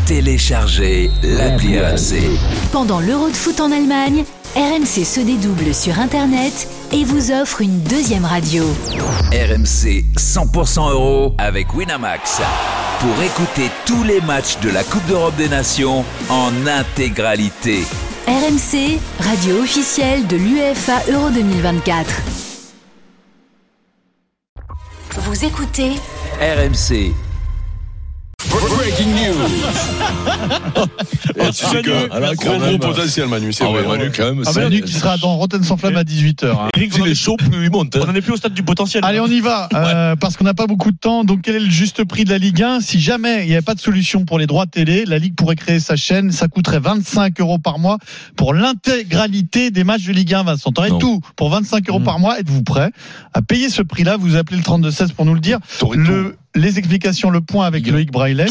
Téléchargez l'appli RMC. Pendant l'Euro de foot en Allemagne, RMC se dédouble sur Internet et vous offre une deuxième radio. RMC 100% euro avec Winamax. Pour écouter tous les matchs de la Coupe d'Europe des Nations en intégralité. RMC, radio officielle de l'UEFA Euro 2024. Vous écoutez RMC. Breaking news. Tu sais gros potentiel, Manu. C'est vrai, Manu, quand même. Manu qui sera dans Rotten sans flamme à 18h. Eric, plus il est chaud, plus il monte. On n'en est plus au stade du potentiel. Allez, on y va, parce qu'on n'a pas beaucoup de temps. Donc, quel est le juste prix de la Ligue 1 ? Si jamais il n'y avait pas de solution pour les droits télé, la Ligue pourrait créer sa chaîne. Ça coûterait 25 € par mois pour l'intégralité des matchs de Ligue 1, Vincent. T'aurais tout pour 25 € par mois. Êtes-vous prêt à payer ce prix-là ? Vous appelez le 32-16 pour nous le dire. Les explications, le point avec Loïc Braillet.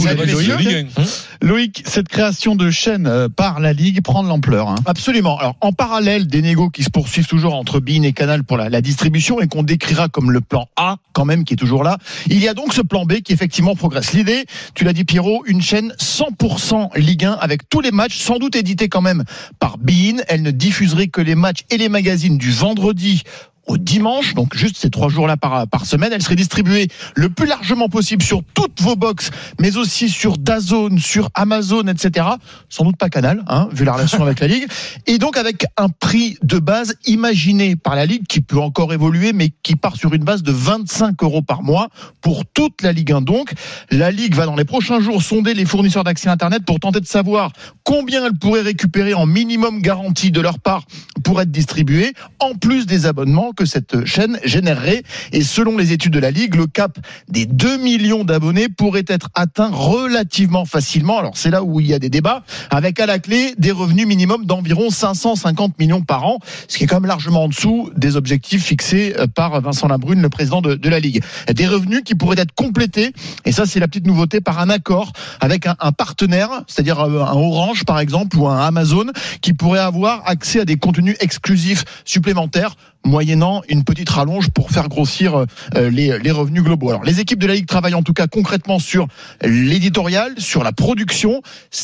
Loïc, cette création de chaîne par la Ligue prend de l'ampleur. Absolument. Alors, en parallèle des négos qui se poursuivent toujours entre beIN et Canal pour la distribution et qu'on décrira comme le plan A, quand même, qui est toujours là, il y a donc ce plan B qui effectivement progresse. L'idée, tu l'as dit Pierrot, une chaîne 100% Ligue 1 avec tous les matchs, sans doute édités quand même par beIN. Elle ne diffuserait que les matchs et les magazines du vendredi au dimanche, donc juste ces 3 jours-là par semaine. Elle serait distribuée le plus largement possible sur toutes vos box, mais aussi sur DAZN, sur Amazon, etc. Sans doute pas Canal, vu la relation avec la Ligue. Et donc avec un prix de base imaginé par la Ligue, qui peut encore évoluer, mais qui part sur une base de 25 € par mois pour toute la Ligue 1. Donc, la Ligue va dans les prochains jours sonder les fournisseurs d'accès Internet pour tenter de savoir combien elle pourrait récupérer en minimum garantie de leur part pour être distribuée, en plus des abonnements que cette chaîne générerait. Et selon les études de la Ligue, le cap des 2 millions d'abonnés pourrait être atteint relativement facilement. Alors c'est là où il y a des débats, avec à la clé des revenus minimums d'environ 550 millions par an, ce qui est quand même largement en dessous des objectifs fixés par Vincent Labrune, le président de la Ligue. Des revenus qui pourraient être complétés, et ça c'est la petite nouveauté, par un accord avec un partenaire, c'est-à-dire un Orange par exemple, ou un Amazon, qui pourrait avoir accès à des contenus exclusifs supplémentaires, moyennant une petite rallonge pour faire grossir les revenus globaux. Alors, les équipes de la Ligue travaillent en tout cas concrètement sur l'éditorial, sur la production.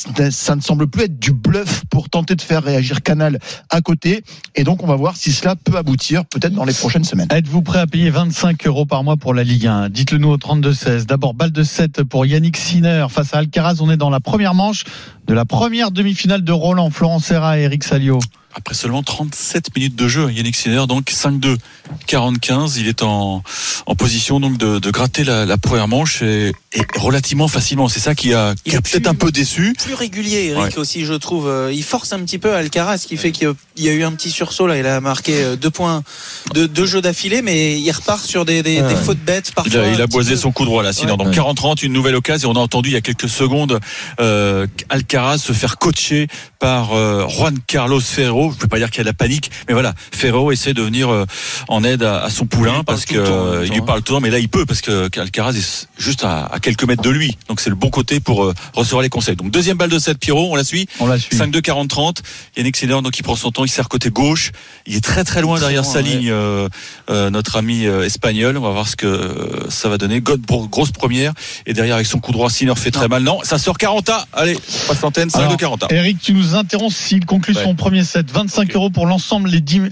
Ça ne semble plus être du bluff pour tenter de faire réagir Canal à côté. Et donc, on va voir si cela peut aboutir, peut-être dans les prochaines semaines. Êtes-vous prêt à payer 25 € par mois pour la Ligue 1 ? Dites-le nous au 32-16. D'abord, balle de 7 pour Yannick Sinner face à Alcaraz. On est dans la première manche de la première demi-finale de Roland. Florent Serra et Eric Salio. Après seulement 37 minutes de jeu, Yannick Sinner, donc 5-2, 45, il est en position donc de gratter la première manche et relativement facilement. C'est ça qui a peut-être un peu déçu. Plus régulier, Eric, aussi, je trouve. Il force un petit peu Alcaraz, ce qui fait qu'il y a eu un petit sursaut là. Il a marqué 2 points de 2 jeux d'affilée, mais il repart sur des fautes bêtes parfois. Il a boisé son coup droit là, Sinner. Donc 40-30, une nouvelle occasion. Et on a entendu il y a quelques secondes Alcaraz se faire coacher par Juan Carlos Ferrero. Je ne peux pas dire qu'il y a de la panique, mais voilà, Ferrero essaie de venir en aide à son poulain parce que il lui parle tout le temps, mais là il peut parce que Alcaraz est juste à quelques mètres de lui. Donc c'est le bon côté pour recevoir les conseils. Donc deuxième balle de 7, Pierrot, on la suit. 5-2, 40-30. Yannick Sinner, donc il prend son temps, il sert côté gauche. Il est très très loin derrière sa ligne, notre ami espagnol. On va voir ce que ça va donner. Grosse première. Et derrière avec son coup droit, Sinner fait très mal. Non, ça sort 40. Allez, passe l'antenne, 5-2, 40. Eric, tu nous interromps s'il conclut son premier set. 25 € pour l'ensemble,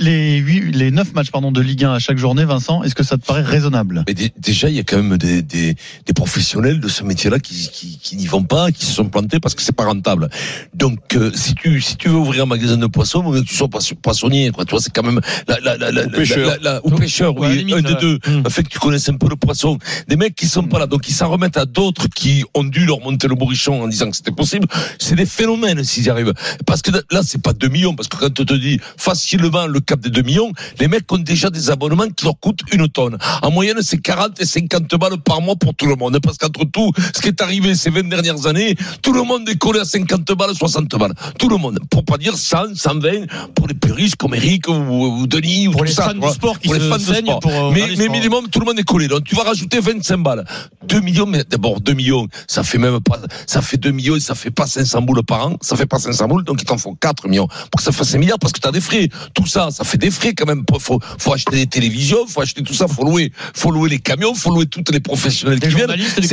les 9 matchs de Ligue 1 à chaque journée, Vincent. Est-ce que ça te paraît raisonnable ? Mais déjà, il y a quand même des professionnels de ce métier-là qui n'y vont pas, qui se sont plantés parce que c'est pas rentable. Donc, si tu veux ouvrir un magasin de poissons, il faut que tu sois poissonnier, quoi. Tu vois, c'est quand même ou pêcheur, oui, limite, un des deux. Fait que tu connaisses un peu le poisson. Des mecs qui sont pas là, donc ils s'en remettent à d'autres qui ont dû leur monter le bourrichon en disant que c'était possible. C'est des phénomènes s'ils y arrivent. Parce que là, c'est pas 2 millions, parce que quand on te dit facilement le cap des 2 millions, les mecs ont déjà des abonnements qui leur coûtent 1 tonne. En moyenne, c'est 40 et 50 balles par mois pour tout le monde. Parce qu'entre tout, ce qui est arrivé ces 20 dernières années, tout le monde est collé à 50 balles, 60 balles. Tout le monde. Pour pas dire 100, 120 pour les plus riches comme Eric ou Denis ou pour tout les ça. Fans du sport qui pour les fans se de sport. Mais minimum, tout le monde est collé. Donc, tu vas rajouter 25 balles. 2 millions, mais d'abord, 2 millions, ça fait même pas, ça fait 2 millions et ça fait pas 500 boules par an. Ça fait pas 500 boules, donc ils t'en font 4 millions. Pour que ça fasse 5 milliards, parce que t'as des frais. Tout ça fait des frais quand même. Faut acheter des télévisions, faut acheter tout ça, faut louer les camions, faut louer toutes les professionnels qui viennent.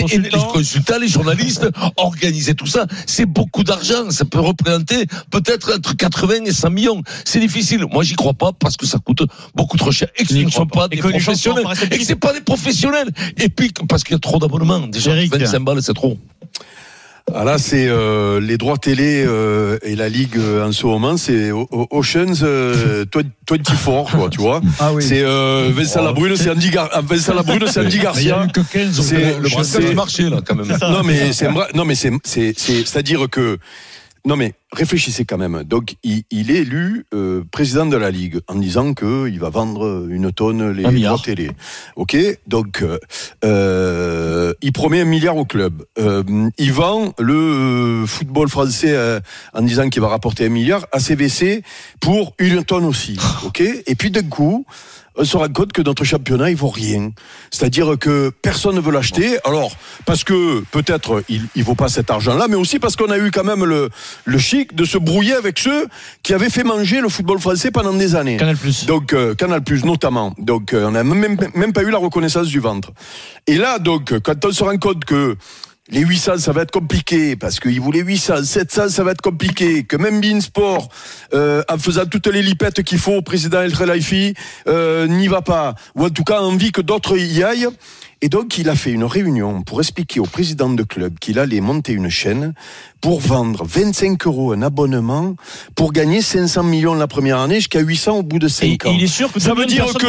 les consultants, les journalistes, organiser tout ça, c'est beaucoup d'argent. Ça peut représenter peut-être entre 80 et 100 millions. C'est difficile. Moi, j'y crois pas parce que ça coûte beaucoup trop cher et que ce ne sont pas des professionnels. Et que c'est pas des professionnels. Et puis, parce qu'il y a trop d'abonnements. Déjà, 25 balles, c'est trop. Ah là, c'est les droits télé et la ligue en ce moment, c'est Oceans 24, quoi, tu vois. Ah oui. C'est Vincent Labrune, c'est Andy Garcia. Il y a eu que 15 c'est le brassage marché là quand même. C'est-à-dire que non mais réfléchissez quand même. Donc il est élu président de la Ligue en disant que il va vendre une tonne les droits télé. Ok, donc il promet 1 milliard au club. Il vend le football français en disant qu'il va rapporter 1 milliard à CVC pour 1 tonne aussi. Ok, et puis d'un coup on se rend compte que notre championnat, il vaut rien. C'est-à-dire que personne ne veut l'acheter. Alors, parce que peut-être il vaut pas cet argent-là, mais aussi parce qu'on a eu quand même le chic de se brouiller avec ceux qui avaient fait manger le football français pendant des années. Canal+. Donc, Canal+, notamment. Donc, on n'a même pas eu la reconnaissance du ventre. Et là, donc, quand on se rend compte que les 800, ça va être compliqué, parce qu'ils voulaient 800, 700, ça va être compliqué, que même Beansport, en faisant toutes les lipettes qu'il faut au président El Khelaifi, n'y va pas, ou en tout cas a envie que d'autres y aillent. Et donc, il a fait une réunion pour expliquer au président de club qu'il allait monter une chaîne pour vendre 25 € un abonnement pour gagner 500 millions la première année jusqu'à 800 au bout de 5 ans. Et il est sûr que ça veut dire que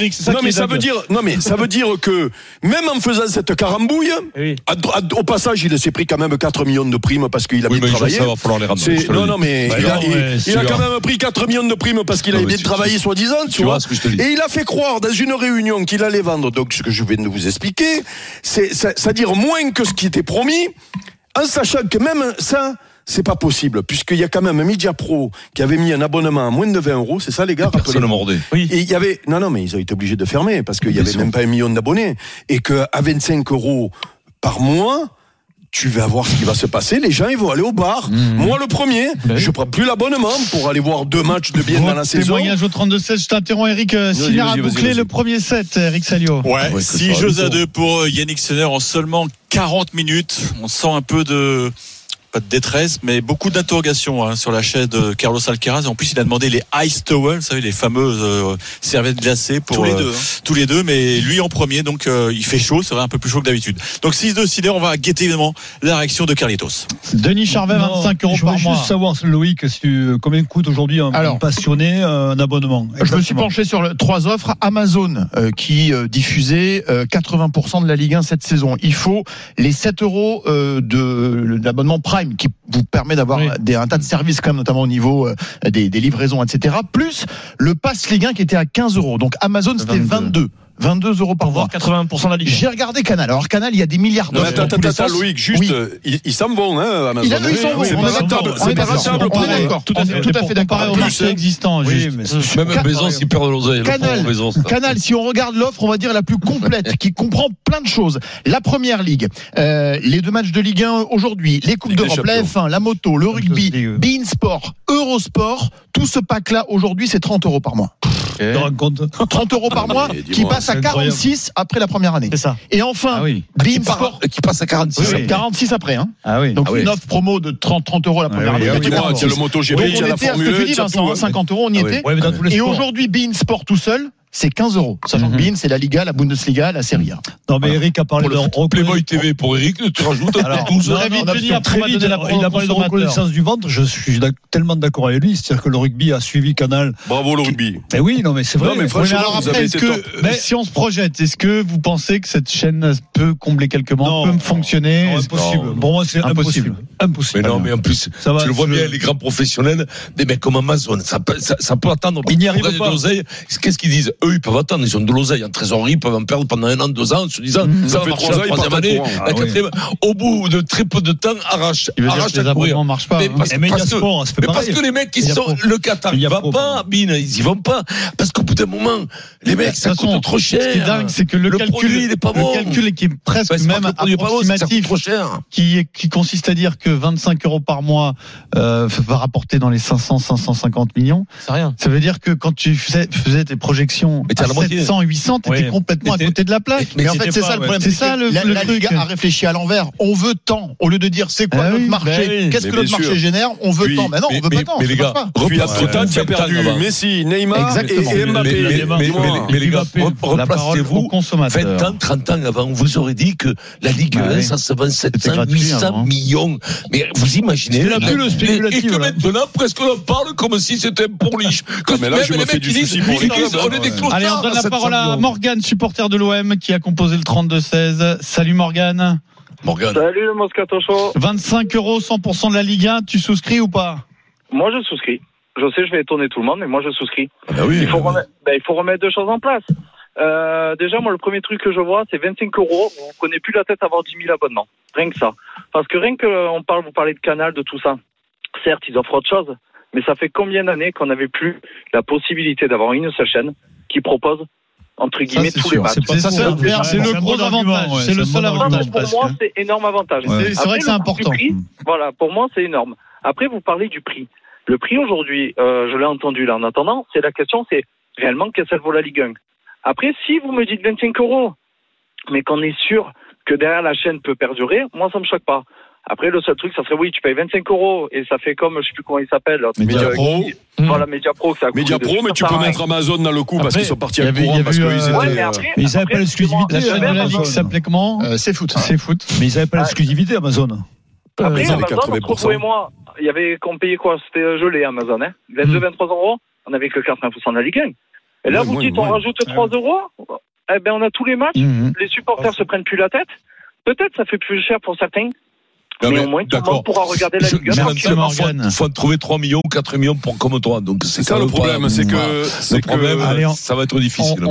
ça veut dire que même en faisant cette carambouille, au passage, il s'est pris quand même 4 millions de primes parce qu'il a bien travaillé. Ça va falloir les rendre. Il a quand même pris 4 millions de primes parce qu'il a bien travaillé soi-disant, tu vois. Et il a fait croire dans une réunion qu'il allait vendre, donc ce que je viens de vous expliquer, c'est-à-dire moins que ce qui était promis, en sachant que même ça, c'est pas possible, puisqu'il y a quand même Mediapro qui avait mis un abonnement à moins de 20 €, c'est ça les gars? Personne ne mordait. Oui. Et il y avait, non, mais ils ont été obligés de fermer, parce qu'il y avait même pas 1 million d'abonnés. Et qu'à 25 € par mois, tu vas voir ce qui va se passer. Les gens, ils vont aller au bar. Moi, le premier, je prends plus l'abonnement pour aller voir 2 matchs de bien dans la saison. Témoignage au 32-16. Je t'interromps, Eric. Sinner a bouclé le premier set, Eric Salio. Ouais, 6 jeux à 2 pour Yannick Sinner en seulement 40 minutes. On sent un peu pas de détresse, mais beaucoup d'interrogations sur la chaise de Carlos Alcaraz. Et en plus, il a demandé les ice towels, vous savez, les fameuses serviettes glacées pour tous les deux, mais lui en premier. Donc, il fait chaud, c'est vrai, un peu plus chaud que d'habitude. Donc, 6-2 Sinner, on va guetter évidemment la réaction de Carlitos. Denis Charvet, 25 € par mois. Je voulais juste savoir, Loïc, combien coûte aujourd'hui un passionné un abonnement? Exactement. Je me suis penché sur 3 offres. Amazon qui diffusait 80% de la Ligue 1 cette saison. Il faut les 7 € de l'abonnement Prime qui vous permet d'avoir un tas de services quand même, notamment au niveau des livraisons, etc. Plus le pass Ligue 1 qui était à 15 €. Donc Amazon c'était 22 € par mois. 80% de la Ligue. J'ai regardé Canal. Alors Canal, il y a des milliards d'euros. Attends, Loïc, juste, ils s'en vont, hein, Amazon. Ils s'en vont. On est d'accord. Tout à fait d'accord. Au marché existant, même Bezos, il perd de l'oseille. Canal, si on regarde l'offre, on va dire la plus complète, qui comprend plein de choses. La première ligue, les 2 matchs de Ligue 1 aujourd'hui, les Coupes d'Europe, la F1, la moto, le rugby, Beansport, Eurosport, tout ce pack-là, aujourd'hui, c'est 30 € par mois. 30 € par mois qui passe à 46 après la première année. C'est ça. Et enfin, Beansport qui passe à 46. 46 après, hein. Ah oui. Donc une offre promo de 30 € la première année. Il y a le MotoGP, il y a la Formule 1. Ce que tu dis, Vincent, 50 €, on y était. Et aujourd'hui, Beansport tout seul, c'est 15 €. Sachant que Bein, c'est la Liga, la Bundesliga, la Serie A. Non, mais Eric a parlé de Playboy TV pour Eric, tu rajoutes. Alors, il a parlé de reconnaissance du ventre. Je suis tellement d'accord avec lui. C'est-à-dire que le rugby a suivi Canal. Bravo le rugby. Mais oui, non, mais c'est vrai. Non, mais franchement, alors après, si on se projette, est-ce que vous pensez que cette chaîne peut combler quelques manques, peut fonctionner? Non, impossible. Pour moi, c'est impossible. Mais non, mais en plus, tu le vois bien, les grands professionnels, des mecs comme Amazon, ça peut attendre. Ils n'y arrivent pas. Qu'est-ce qu'ils disent? Eux, ils peuvent attendre. Ils ont de l'oseille en trésorerie, ils peuvent en perdre pendant 1 an, 2 ans, en se disant, ça va marcher la 3e année, la 4e. Au bout de très peu de temps, arrache à courir. Ne marche pas. Parce que les mecs qui sont, le Qatar, il va pas, Bin, ils y vont pas. Parce qu'au bout d'un moment, les mecs, ça coûte trop cher. Ce qui est dingue, c'est que le calcul, il est pas bon. Le calcul qui est presque même approximatif, qui consiste à dire que 25 € par mois, va rapporter dans les 500-550 millions. C'est rien. Ça veut dire que quand tu faisais tes projections téléspectations Mais t'es à la moitié. 700, 800, t'étais complètement à côté de la plaque. Mais en fait, c'est ça le problème. C'est ça le la truc. Ligue a réfléchi à l'envers. On veut tant. Au lieu de dire c'est quoi notre marché, qu'est-ce que notre marché génère, on veut tant. Mais non, on veut pas tant. Mais les gars, puis entre-temps, tu as perdu Messi, Neymar et Mbappé. Mais les gars, replacez-vous 20 ans, 30 ans avant, on vous aurait dit que la Ligue 1, ça se vend 700, 800 millions. Mais vous imaginez, et que maintenant, presque on en parle comme si c'était un pourliche. Mais là, je me fais du souci pour les clubs. Allez, on donne la parole à Morgane, supporter de l'OM, qui a composé le 32-16. Salut Morgane. Salut le Moscato Show. 25 €, 100% de la Ligue 1, tu souscris ou pas? Moi je souscris. Je sais, je vais étonner tout le monde, mais moi je souscris. Oui, il faut remettre deux choses en place. Déjà, moi, le premier truc que je vois, c'est 25 €. Vous ne prenez plus la tête à avoir 10 000 abonnements. Rien que ça. Parce que rien que vous parlez de Canal, de tout ça. Certes, ils offrent autre chose, mais ça fait combien d'années qu'on n'avait plus la possibilité d'avoir une seule chaîne qui propose, entre guillemets, tous les matchs. C'est le gros avantage. C'est le seul avantage. Pour moi, c'est énorme avantage. C'est vrai que c'est important. Voilà, pour moi, c'est énorme. Après, vous parlez du prix. Le prix aujourd'hui, je l'ai entendu là en attendant, c'est la question, c'est réellement qu'est-ce qu'elle vaut la Ligue 1. Après, si vous me dites 25 €, mais qu'on est sûr que derrière la chaîne peut perdurer, moi ça me choque pas. Après, le seul truc, ça serait oui, tu payes 25 € et ça fait comme, je sais plus comment il s'appelle. Mediapro. Voilà, Mediapro, ça coûte. Mediapro, mais tu peux mettre Amazon dans le coup parce qu'ils sont partis à courant parce qu'ils étaient. Mais ils n'avaient pas l'exclusivité. La chaîne de la Ligue s'appelait comment? C'est foot. Mais ils n'avaient pas l'exclusivité Amazon. Après, Amazon, entre vous et moi, il y avait qu'on payait quoi? C'était gelé Amazon, hein. 22-23 €. On n'avait que 80% de la Ligue 1. Et là, vous dites, on rajoute 3 €. Eh ben, on a tous les matchs. Les supporters se prennent plus la tête. Peut-être ça fait plus cher pour certains. Mais au moins, tout le monde pourra regarder la Ligue 1. Il faut trouver 3 millions, 4 millions pour comme toi. Donc, c'est ça le problème. C'est que, ça va être difficile.